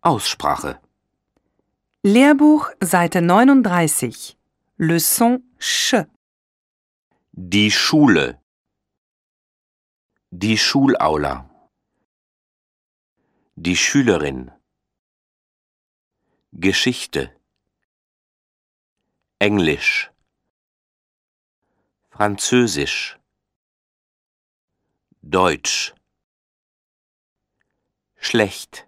Aussprache. Lehrbuch, Seite 39. Leçon Sch. Die Schule. Die Schulaula. Die Schülerin. Geschichte. Englisch. Französisch. Deutsch. Schlecht.